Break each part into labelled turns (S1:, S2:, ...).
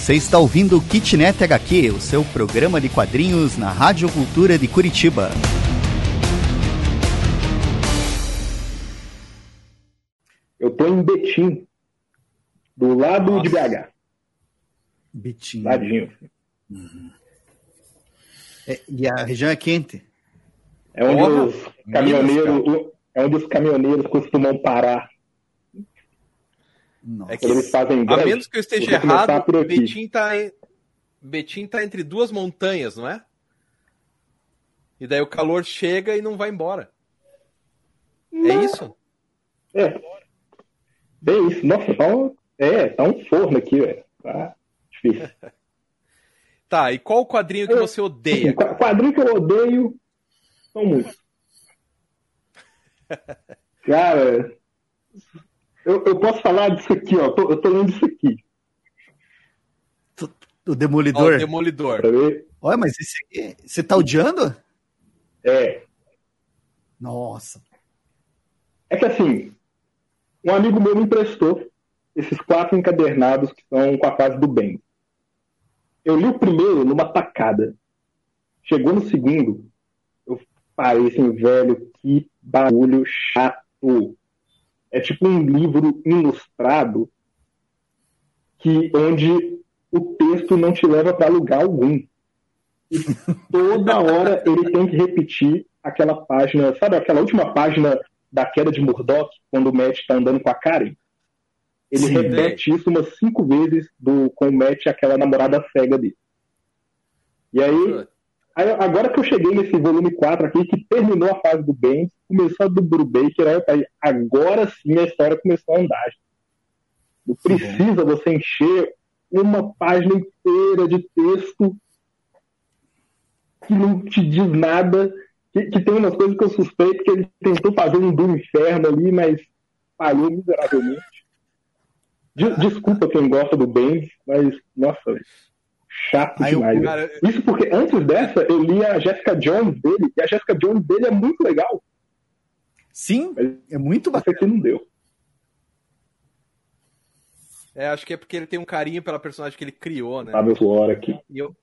S1: Você está ouvindo o Kitnet HQ, o seu programa de quadrinhos na Rádio Cultura de Curitiba.
S2: Eu tô em Betim, do lado de BH.
S1: Betim.
S2: Ladinho.
S1: Uhum. E a região é quente?
S2: É onde os caminhoneiros costumam parar.
S1: Nossa.
S2: É que eles fazem greve.
S3: A menos que eu esteja errado, Betim tá entre duas montanhas, não é? E daí o calor chega e não vai embora. Não. É isso?
S2: É isso. Nossa, tá um forno aqui, velho. Tá difícil.
S3: Tá, e qual o quadrinho que você odeia?
S2: O quadrinho que eu odeio são muitos. Cara, eu posso falar disso aqui, ó. Eu tô lendo isso aqui.
S1: O Demolidor?
S3: O Demolidor.
S1: Olha, mas esse aqui, você tá odiando?
S2: É.
S1: Nossa.
S2: É que assim, um amigo meu me emprestou esses 4 encadernados que são com a fase do bem. Eu li o primeiro numa tacada. Chegou no segundo, eu parei assim, velho, que bagulho chato. É tipo um livro ilustrado onde o texto não te leva para lugar algum. E toda hora ele tem que repetir aquela página, sabe aquela última página da queda de Murdoch, quando o Matt tá andando com a Karen? Ele repete isso umas 5 vezes com o Matt, aquela namorada cega dele. E aí, agora que eu cheguei nesse volume 4 aqui, que terminou a fase do bem, começou a do Brubaker, aí agora sim a história começou a andar. Não precisa você encher uma página inteira de texto que não te diz nada, que tem umas coisas que eu suspeito que ele tentou fazer um do inferno ali, mas falhou miseravelmente. Desculpa quem gosta do Bendis, mas, nossa, chato demais. Isso porque antes dessa eu li a Jessica Jones dele, e a Jessica Jones dele é muito legal.
S1: Sim, é muito bacana.
S2: Essa aqui não deu.
S3: Acho que é porque ele tem um carinho pela personagem que ele criou, né?
S2: Fábio Flora aqui.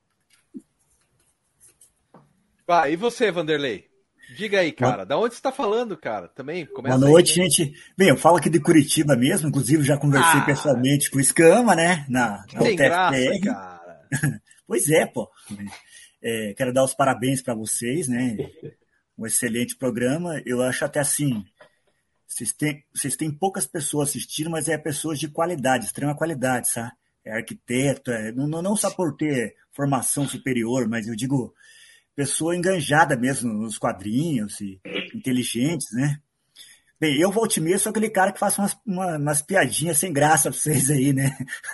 S3: E você, Vanderlei? Diga aí, cara. Da onde você tá falando, cara? Também começa.
S4: Boa noite, gente. Bem, eu falo aqui de Curitiba mesmo, inclusive já conversei pessoalmente com o Escama, né? Na
S3: tem graça, cara.
S4: Pois é, pô. Quero dar os parabéns para vocês, né? Um excelente programa. Eu acho até assim, vocês têm poucas pessoas assistindo, mas pessoas de qualidade, extrema qualidade, sabe? É arquiteto, não só por ter formação superior, mas eu digo pessoa enganjada mesmo nos quadrinhos e inteligentes, né? Bem, eu volto mesmo, sou aquele cara que faz umas piadinhas sem graça pra vocês aí, né?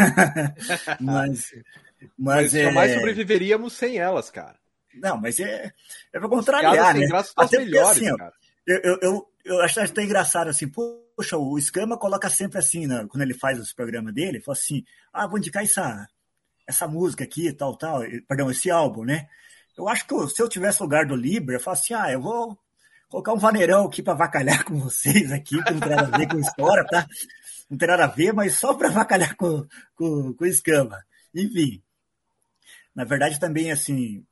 S4: mas
S3: jamais sobreviveríamos sem elas, cara.
S4: Não, mas é pra contrariar, né?
S3: Sem graça são as melhores, assim, cara.
S4: Eu acho até engraçado assim, poxa, o Escama coloca sempre assim, né, quando ele faz os programas dele, ele fala assim, vou indicar essa música aqui, tal, perdão, esse álbum, né? Eu acho que se eu tivesse lugar do Libra, eu falo assim, eu vou colocar um vaneirão aqui para avacalhar com vocês aqui, que não tem nada a ver com história, tá? Não tem nada a ver, mas só para avacalhar com o Escama. Enfim, na verdade também, assim,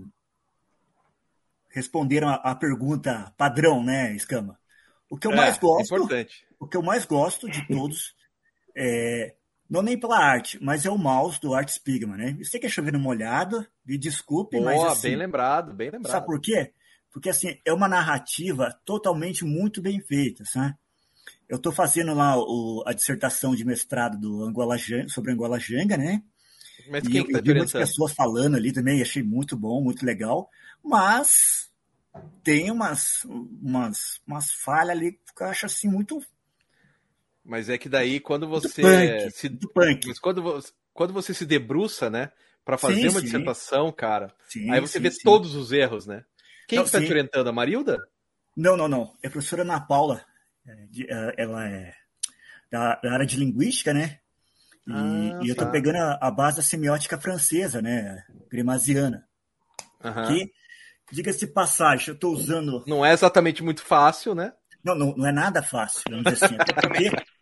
S4: responderam a pergunta padrão, né, Escama? O que eu mais gosto,
S3: importante.
S4: O que eu mais gosto de todos não nem pela arte, mas é o mouse do Art Spiegelman, né? Eu sei que é chovendo molhado, me desculpe, mas assim...
S3: bem lembrado.
S4: Sabe por quê? Porque, assim, é uma narrativa totalmente muito bem feita, sabe? Eu estou fazendo lá a dissertação de mestrado sobre Angola Janga, né?
S3: Mas quem que tá
S4: eu vi muitas pessoas falando ali também, achei muito bom, muito legal, mas tem umas falhas ali que eu acho, assim, muito...
S3: Mas é que daí quando você
S4: punk.
S3: Mas quando você se debruça, né, para fazer uma dissertação, cara, aí você vê todos os erros, né? Quem está te orientando, a Marilda?
S4: Não. É a professora Ana Paula. Ela é da área de linguística, né? E eu tô pegando a base da semiótica francesa, né? Grimasiana. Que, diga-se de passagem, eu tô usando...
S3: Não é exatamente muito fácil, né?
S4: Não é nada fácil, vamos dizer assim. Até porque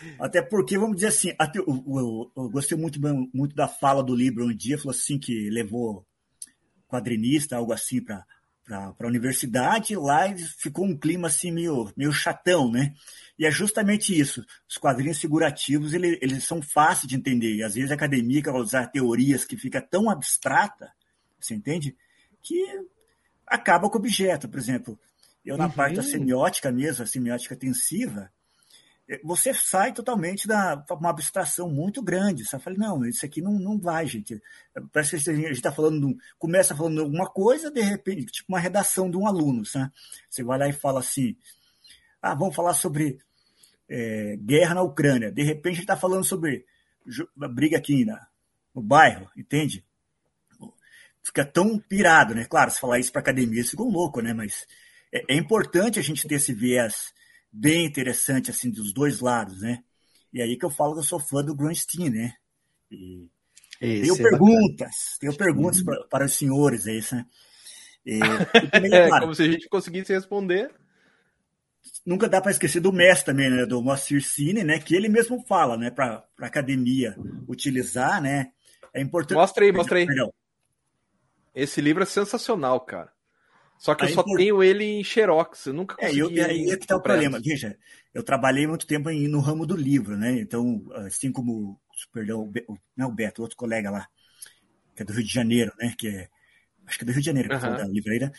S4: Até porque, vamos dizer assim, eu gostei muito da fala do Libra um dia, falou assim que levou quadrinista, algo assim, para a universidade, lá ficou um clima assim meio chatão, né? E é justamente isso. Os quadrinhos figurativos, eles são fáceis de entender. E às vezes a academia quer usar teorias que fica tão abstrata, você entende? Que acaba com o objeto. Por exemplo, eu na parte da semiótica mesmo, a semiótica tensiva, você sai totalmente da uma abstração muito grande. Você fala, não, isso aqui não vai, gente. Parece que a gente está falando, começa falando alguma coisa, de repente, tipo uma redação de um aluno, sabe? Você vai lá e fala assim, vamos falar sobre guerra na Ucrânia. De repente, a gente está falando sobre a briga aqui no bairro, entende? Fica tão pirado, né? Claro, se falar isso para academia, eles ficam loucos, né? Mas é importante a gente ter esse viés bem interessante, assim, dos dois lados, né? E aí que eu falo que eu sou fã do Grunstein, né? E tenho perguntas para os senhores, é isso, né?
S3: Claro, como se a gente conseguisse responder.
S4: Nunca dá para esquecer do mestre também, né? Do Moacir Cine, né? Que ele mesmo fala, né? Para a academia utilizar, né? É importante...
S3: Mostra aí. Perdão. Esse livro é sensacional, cara. Só que eu só tenho ele em xerox, eu nunca consegui...
S4: Aí é que tá o problema. Veja, eu trabalhei muito tempo no ramo do livro, né? Então, assim como, não é o Beto, outro colega lá, que é do Rio de Janeiro, né? Acho que é do Rio de Janeiro, que falou da livraria.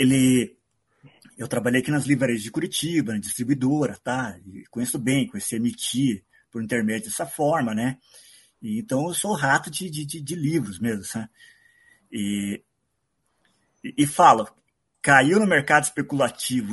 S4: Eu trabalhei aqui nas livrarias de Curitiba, na distribuidora, tá? E conheço bem, conheci emitir por intermédio dessa forma, né? E, então, eu sou rato de livros mesmo, sabe? E falo... Caiu no mercado especulativo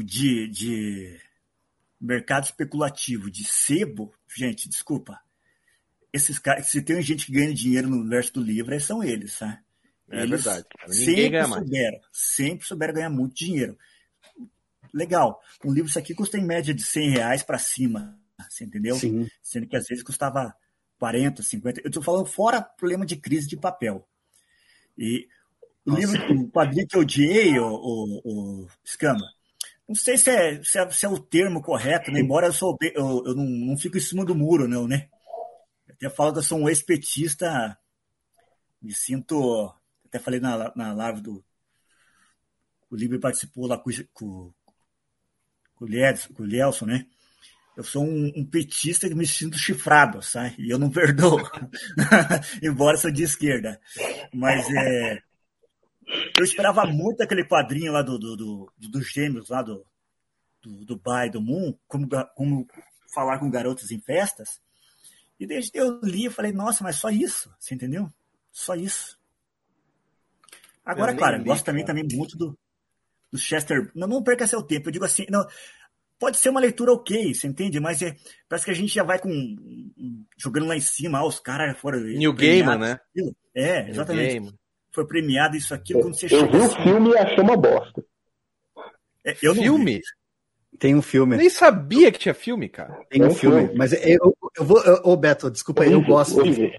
S4: de sebo, gente, desculpa. Esses caras, se tem gente que ganha dinheiro no universo do livro, são eles, tá?
S3: É verdade. Ninguém ganha mais.
S4: Sempre souberam ganhar muito dinheiro. Legal. Um livro isso aqui custa em média de R$100 para cima, você entendeu?
S1: Sim.
S4: Sendo que às vezes custava 40, 50. Eu estou falando fora problema de crise de papel. E o quadrinho que eu odiei, o Escama, não sei se é o termo correto, né? Embora eu não fico em cima do muro, não, né? Eu até falo que eu sou um ex-petista, me sinto... Até falei na live o Livre participou lá com o Lielson, né? Eu sou um petista que me sinto chifrado, sabe? E eu não perdoo, embora sou de esquerda. Mas eu esperava muito aquele quadrinho lá dos gêmeos, lá do Bai, do Moon, como falar com garotas em festas. E desde que eu li, eu falei, nossa, mas só isso, você entendeu? Só isso. Agora, claro, eu gosto também muito do Chester. Não perca seu tempo, eu digo assim, não, pode ser uma leitura ok, você entende? Mas parece que a gente já vai jogando lá em cima, os caras foram...
S3: New Gaiman, né?
S4: Exatamente. Foi premiado isso aqui. Quando você
S2: eu vi o filme e achei uma bosta.
S3: Filme?
S1: Tem um filme.
S3: Eu nem sabia que tinha filme, cara.
S1: Tem um filme. Mas eu vou... Beto, desculpa aí, eu gosto.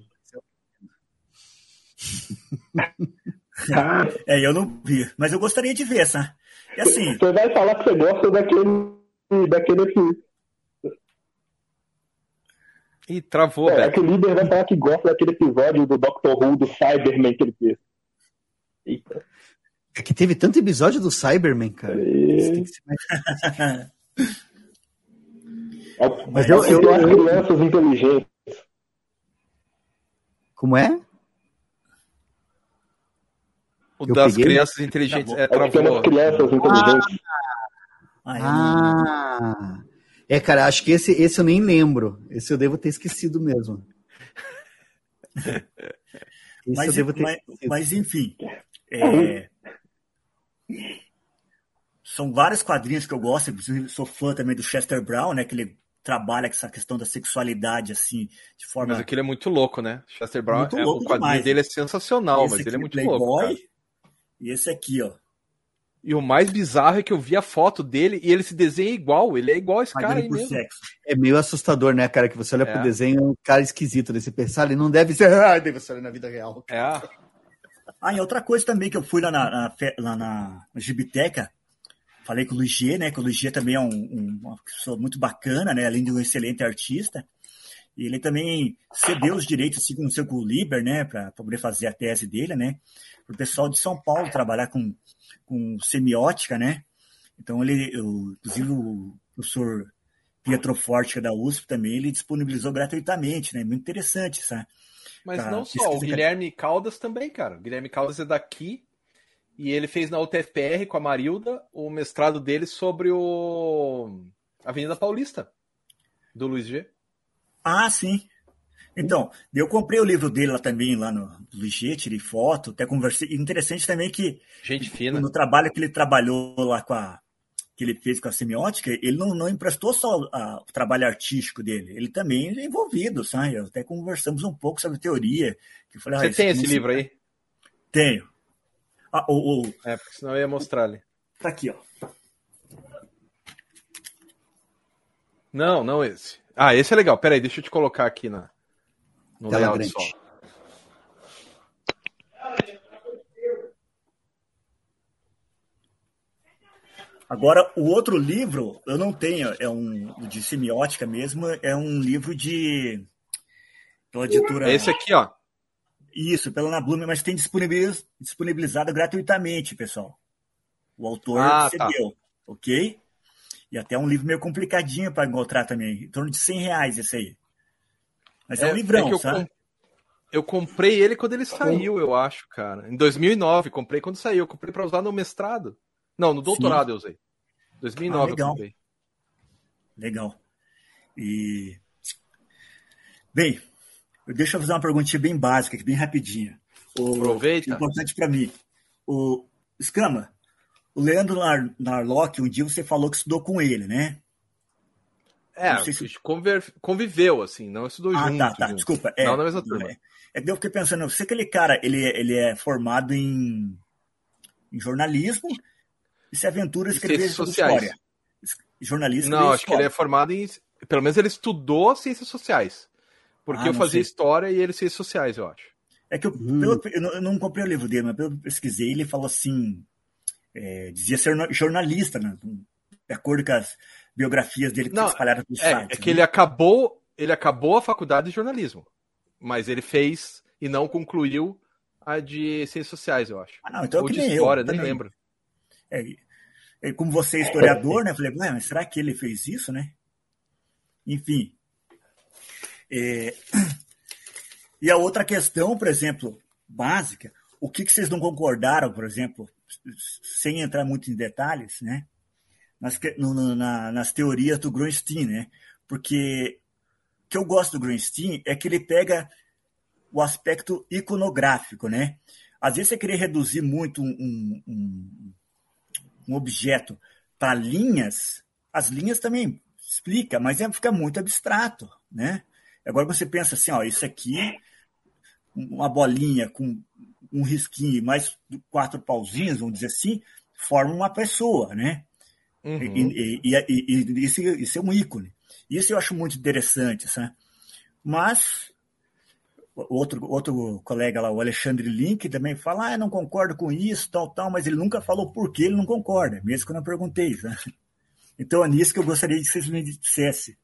S4: Eu não vi. Mas eu gostaria de ver, sabe? E assim...
S2: Você vai falar que você gosta daquele filme.
S3: Ih, travou, Beto.
S2: É que o líder vai falar que gosta daquele episódio do Dr. Who, do Cyberman que ele fez. Eita.
S1: É que teve tanto episódio do Cyberman, cara.
S2: Mas eu acho crianças inteligentes.
S1: Como é?
S3: O das crianças inteligentes travou.
S2: Crianças inteligentes.
S1: Cara, acho que esse eu nem lembro. Esse eu devo ter esquecido mesmo.
S4: Mas enfim... São vários quadrinhos que eu gosto, sou fã também do Chester Brown, né, que ele trabalha com essa questão da sexualidade assim, de forma...
S3: Mas aquele é muito louco, né? Chester Brown,
S4: o quadrinho
S3: demais. Dele é sensacional, mas ele é muito
S4: Playboy,
S3: louco, cara.
S4: E esse aqui, ó.
S3: E o mais bizarro é que eu vi a foto dele e ele se desenha igual, ele é igual esse cara aí mesmo.
S4: Sexo.
S1: É meio assustador, né, cara, que você olha pro desenho, é um cara esquisito, né? Você pensar, ele não deve ser na vida real.
S4: E outra coisa também que eu fui lá na Gibiteca, falei com o Luiz G, né? Que o Luiz G também é uma pessoa muito bacana, né? Além de um excelente artista. E ele também cedeu os direitos, assim como com o Liber, né? Para poder fazer a tese dele, né? Para o pessoal de São Paulo trabalhar com semiótica, né? Então, inclusive, o professor Pietro Forte, da USP, também, ele disponibilizou gratuitamente, né? Muito interessante, sabe?
S3: Mas não só, o Guilherme Caldas também, cara. O Guilherme Caldas é daqui e ele fez na UTFPR com a Marilda o mestrado dele sobre a Avenida Paulista, do Luiz G.
S4: Ah, sim. Então, eu comprei o livro dele lá também, lá no Luiz G, tirei foto, até conversei. Interessante também que
S3: gente fina.
S4: No trabalho que ele trabalhou lá que ele fez com a semiótica, ele não emprestou só o trabalho artístico dele, ele também é envolvido, sabe? Até conversamos um pouco sobre teoria. Que eu falei,
S3: você tem esse livro aí?
S4: Tenho.
S3: Porque senão eu ia mostrar ali.
S4: Tá aqui, ó.
S3: Não esse. Ah, esse é legal. Peraí, deixa eu te colocar aqui no layout só.
S4: Agora, o outro livro, eu não tenho, é um de semiótica mesmo, é um livro pela editora...
S3: Esse aqui, ó.
S4: Isso, pela Ana Blume, mas tem disponibilizado gratuitamente, pessoal. O autor cedeu, tá. Ok? E até um livro meio complicadinho para encontrar também, em torno de R$100 esse aí. Mas é um livrão, sabe?
S3: Eu comprei ele quando ele saiu, eu acho, cara. Em 2009, comprei quando saiu. Eu comprei para usar no mestrado. Não, no doutorado. Sim. Eu usei. 2009
S4: legal.
S3: Eu comprei.
S4: Legal. Bem, deixa eu fazer uma perguntinha bem básica, bem rapidinha.
S3: Aproveita.
S4: Importante para mim. O Escama, o Leandro Narlock, um dia você falou que estudou com ele, né?
S3: A gente conviveu, assim, não estudou junto.
S4: Tá.
S3: Junto.
S4: Desculpa.
S3: Não na mesma turma.
S4: É que eu fiquei pensando, eu sei que aquele cara, ele é formado em jornalismo e se aventura a escrever sobre história. Jornalismo.
S3: Não, acho que ele é formado em... Pelo menos ele estudou ciências sociais. Porque eu fazia história e ele ciências sociais, eu acho.
S4: É que eu não comprei o livro dele, mas eu pesquisei, ele falou assim, dizia ser jornalista, né? De acordo com as biografias dele que espalharam no site.
S3: É que ele acabou a faculdade de jornalismo, mas ele fez e não concluiu a de ciências sociais, eu acho.
S4: Então
S3: ou
S4: que
S3: de
S4: nem
S3: história,
S4: eu,
S3: nem
S4: também.
S3: lembro.
S4: Como você é historiador, né? Eu falei, mas será que ele fez isso, né? Enfim. E a outra questão, por exemplo, básica, o que vocês não concordaram, por exemplo, sem entrar muito em detalhes, né? Nas teorias do Groenstein, né? Porque o que eu gosto do Groenstein é que ele pega o aspecto iconográfico, né? Às vezes você querer reduzir muito um objeto para linhas, as linhas também explica, mas fica muito abstrato, né? Agora você pensa assim, isso aqui, uma bolinha com um risquinho mais 4 pauzinhos, vamos dizer assim, forma uma pessoa, né? Uhum. Isso é um ícone. Isso eu acho muito interessante, sabe? Mas outro colega lá, o Alexandre Link, também fala, não concordo com isso, tal, mas ele nunca falou por que ele não concorda, mesmo quando eu perguntei, sabe? Então é nisso que eu gostaria que vocês me dissessem.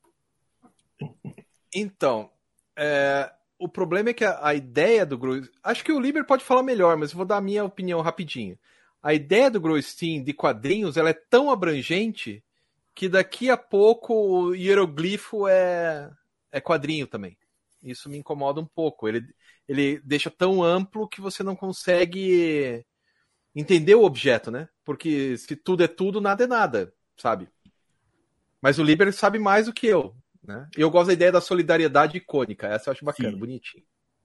S3: Então, o problema é que a ideia do Groenstein... Acho que o Liber pode falar melhor, mas eu vou dar a minha opinião rapidinho. A ideia do Groenstein de quadrinhos ela é tão abrangente que daqui a pouco o hieroglifo é quadrinho também. Isso me incomoda um pouco. Ele deixa tão amplo que você não consegue entender o objeto, né? Porque se tudo é tudo, nada é nada, sabe? Mas o Liber sabe mais do que eu, né? Eu gosto da ideia da solidariedade icônica. Essa eu acho bacana, bonitinho.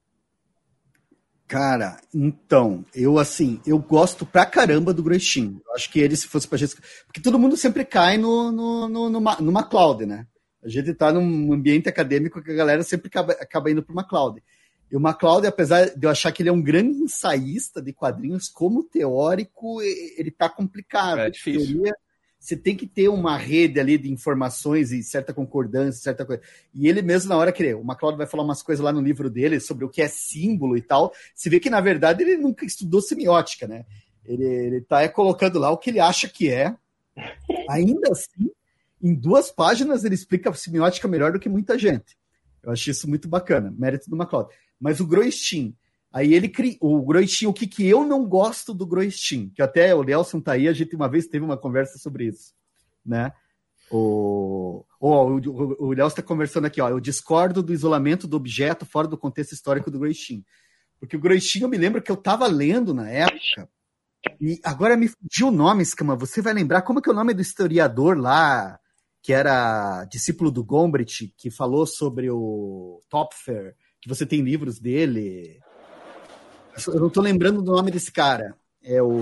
S1: Cara, então, eu gosto pra caramba do Groenstein. Eu acho que ele, se fosse pra gente... Porque todo mundo sempre cai no MacLeod, né? A gente tá num ambiente acadêmico que a galera sempre acaba indo pro MacLeod. E o MacLeod, apesar de eu achar que ele é um grande ensaísta de quadrinhos, como teórico, ele tá complicado.
S3: É difícil.
S1: Teoria, você tem que ter uma rede ali de informações e certa concordância, certa coisa. E ele mesmo, na hora que o MacLeod vai falar umas coisas lá no livro dele sobre o que é símbolo e tal, você vê que, na verdade, ele nunca estudou semiótica, né? Ele tá colocando lá o que ele acha que é, Ainda assim, em 2 páginas ele explica a semiótica melhor do que muita gente. Eu achei isso muito bacana, mérito do MacLeod. Mas o Groistin, aí ele cria o Groistin, o que eu não gosto do Groistin, que até o Nelson tá aí, a gente uma vez teve uma conversa sobre isso, né? O Nelson está conversando aqui, ó, eu discordo do isolamento do objeto fora do contexto histórico do Groistin. Porque o Groistin, eu me lembro que eu estava lendo na época, e agora me fugiu o nome, Escama, você vai lembrar como que é o nome do historiador lá, que era discípulo do Gombrich, que falou sobre o Topfer, que você tem livros dele. Eu não estou lembrando do nome desse cara. É o...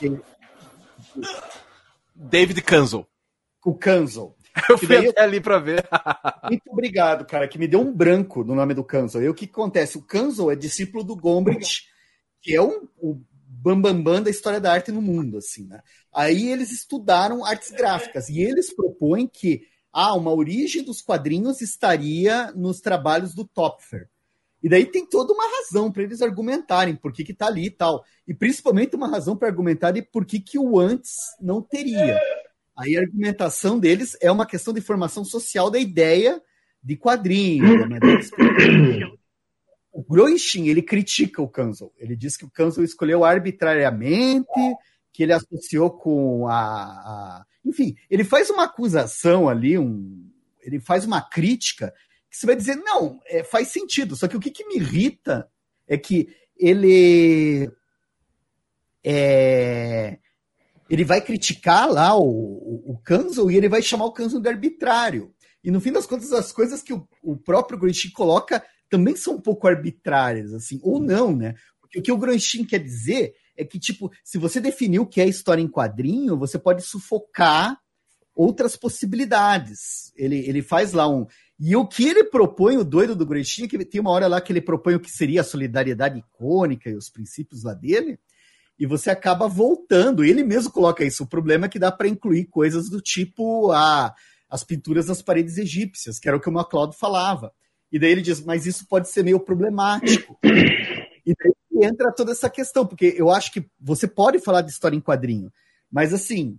S3: David Kanzel.
S1: O Kanzel.
S3: Eu fui até ali para ver.
S1: Muito obrigado, cara, que me deu um branco no nome do Kanzel. E o que acontece? O Kanzel é discípulo do Gombrich, que é o bambambam da história da arte no mundo, assim, né? Aí eles estudaram artes gráficas e eles propõem que uma origem dos quadrinhos estaria nos trabalhos do Topfer. E daí tem toda uma razão para eles argumentarem por que tá ali e tal. E principalmente uma razão para argumentarem por que o antes não teria. Aí a argumentação deles é uma questão de formação social da ideia de quadrinho. O Groistin, ele critica o Kanzel. Ele diz que o Kanzel escolheu arbitrariamente, que ele associou com Enfim, ele faz uma acusação ali, ele faz uma crítica, que você vai dizer, não, faz sentido. Só que o que me irrita é que ele vai criticar lá o Kanzel e ele vai chamar o Kanzel de arbitrário. E no fim das contas, as coisas que o próprio Groistin coloca também são um pouco arbitrárias, assim, ou não, né? Porque o que o Groistin quer dizer é que, tipo, se você definir o que é história em quadrinho, você pode sufocar outras possibilidades. Ele faz lá E o que ele propõe, o doido do Groistin, que tem uma hora lá que ele propõe o que seria a solidariedade icônica e os princípios lá dele, e você acaba voltando. Ele mesmo coloca isso. O problema é que dá para incluir coisas do tipo as pinturas das paredes egípcias, que era o que o MacLeod falava. E daí ele diz, mas isso pode ser meio problemático. E daí entra toda essa questão, porque eu acho que você pode falar de história em quadrinho, mas assim,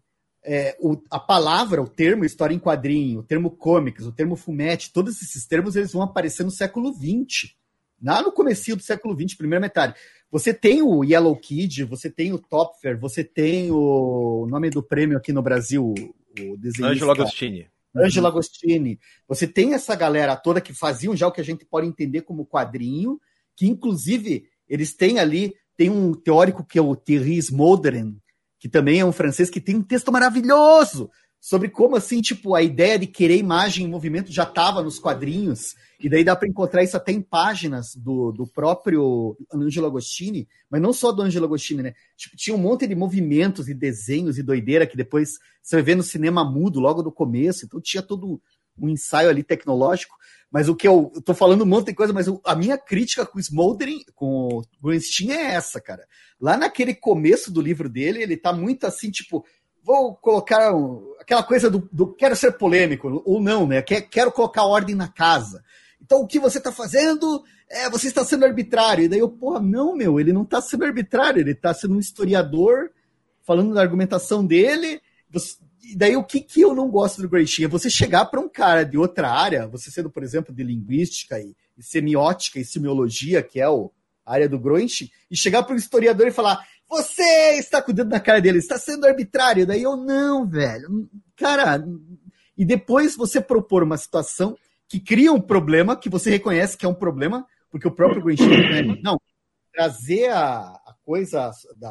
S1: a palavra, o termo história em quadrinho, o termo comics, o termo fumete, todos esses termos eles vão aparecer no século XX. Lá no comecinho do século XX, primeira metade. Você tem o Yellow Kid, você tem o Topfer, você tem o nome do prêmio aqui no Brasil, o desenhista.
S3: Ângelo Agostini.
S1: Ângelo Agostini. Você tem essa galera toda que faziam já o que a gente pode entender como quadrinho, que inclusive eles têm ali, tem um teórico que é o Thierry Smolderen, que também é um francês, que tem um texto maravilhoso sobre como, assim, tipo, a ideia de querer imagem em movimento já estava nos quadrinhos, e daí dá para encontrar isso até em páginas do próprio Ângelo Agostini, mas não só do Ângelo Agostini, né? Tipo, tinha um monte de movimentos e desenhos e doideira que depois você vai ver no cinema mudo logo do começo, então tinha todo um ensaio ali tecnológico, mas o que eu tô falando um monte de coisa, mas a minha crítica com o Smoldering, com o Groistin é essa, cara. Lá naquele começo do livro dele, ele tá muito assim, tipo, vou colocar aquela coisa do quero ser polêmico, ou não, né? Quero colocar ordem na casa. Então, o que você está fazendo, você está sendo arbitrário. E daí eu, não, ele não está sendo arbitrário, ele está sendo um historiador falando da argumentação dele. E daí o que eu não gosto do Groistin é você chegar para um cara de outra área, você sendo, por exemplo, de linguística e semiótica e semiologia, que é a área do Groistin, e chegar para um historiador e falar, você está com o dedo na cara dele, está sendo arbitrário. Daí eu, não, velho. Cara, e depois você propor uma situação que cria um problema, que você reconhece que é um problema, porque o próprio Groistin não, trazer a coisa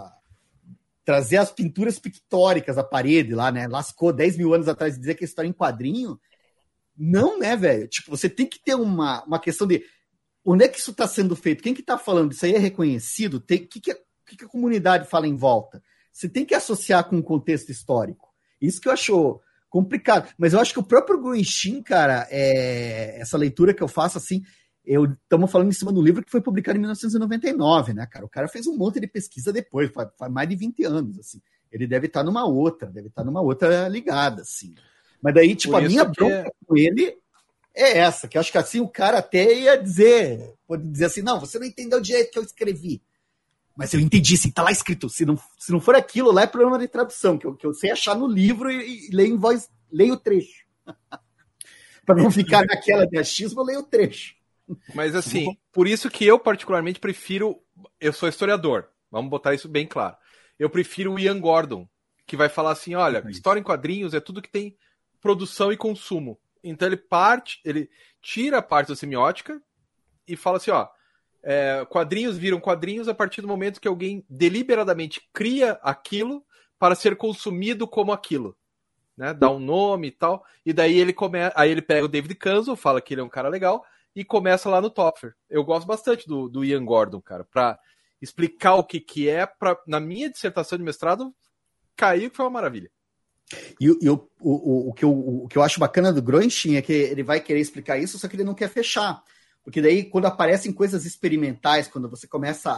S1: trazer as pinturas pictóricas à parede lá, né? Lascou 10 mil anos atrás de dizer que é história em quadrinho. Não, né, velho? Tipo, você tem que ter uma questão de onde é que isso está sendo feito? Quem que está falando? Isso aí é reconhecido? O que a comunidade fala em volta? Você tem que associar com um contexto histórico. Isso que eu acho complicado. Mas eu acho que o próprio Groistin, cara, essa leitura que eu faço, assim, estamos falando em cima do livro que foi publicado em 1999, né, cara? O cara fez um monte de pesquisa depois, faz mais de 20 anos, assim. Ele deve estar numa outra ligada, assim. Mas daí, tipo, a minha bronca com ele é essa, que eu acho que assim o cara até pode dizer assim, não, você não entendeu o jeito que eu escrevi. Mas eu entendi, assim, tá lá escrito. Se não for aquilo, lá é problema de tradução, que eu sei achar no livro e leio em voz, leio o trecho. Para não ficar naquela de achismo, eu leio o trecho.
S3: Mas assim, por isso que eu particularmente prefiro... Eu sou historiador, vamos botar isso bem claro. Eu prefiro o Ian Gordon, que vai falar assim, olha, história em quadrinhos é tudo que tem produção e consumo. Então ele tira a parte da semiótica e fala assim, ó, quadrinhos viram quadrinhos a partir do momento que alguém deliberadamente cria aquilo para ser consumido como aquilo, né? Dá um nome e tal, e daí aí ele pega o David Kanzo, fala que ele é um cara legal, e começa lá no Topfer. Eu gosto bastante do Ian Gordon, cara, pra explicar o que é, na minha dissertação de mestrado, caiu que foi uma maravilha.
S1: E o que eu acho bacana do Groening é que ele vai querer explicar isso, só que ele não quer fechar. Porque daí, quando aparecem coisas experimentais, quando você começa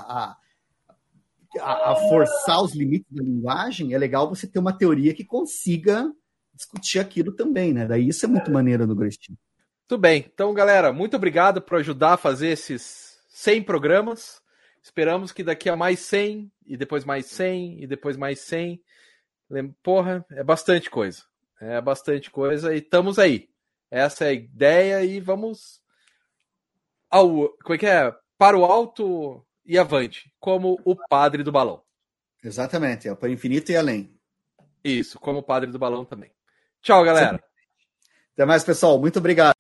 S1: a forçar os limites da linguagem, é legal você ter uma teoria que consiga discutir aquilo também, né? Daí isso é muito maneiro no Groening.
S3: Tudo bem. Então, galera, muito obrigado por ajudar a fazer esses 100 programas. Esperamos que daqui a mais 100, e depois mais 100, e depois mais 100. Porra, é bastante coisa. É bastante coisa e estamos aí. Essa é a ideia e vamos como é que é? Para o alto e avante, como o padre do balão.
S1: Exatamente, para o infinito e além.
S3: Isso, como o padre do balão também. Tchau, galera.
S1: Até mais, pessoal. Muito obrigado.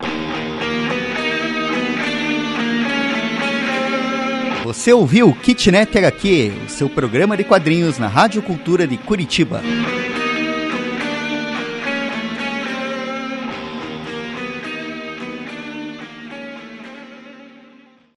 S1: Você ouviu o Kitnet HQ, o seu programa de quadrinhos na Rádio Cultura de Curitiba.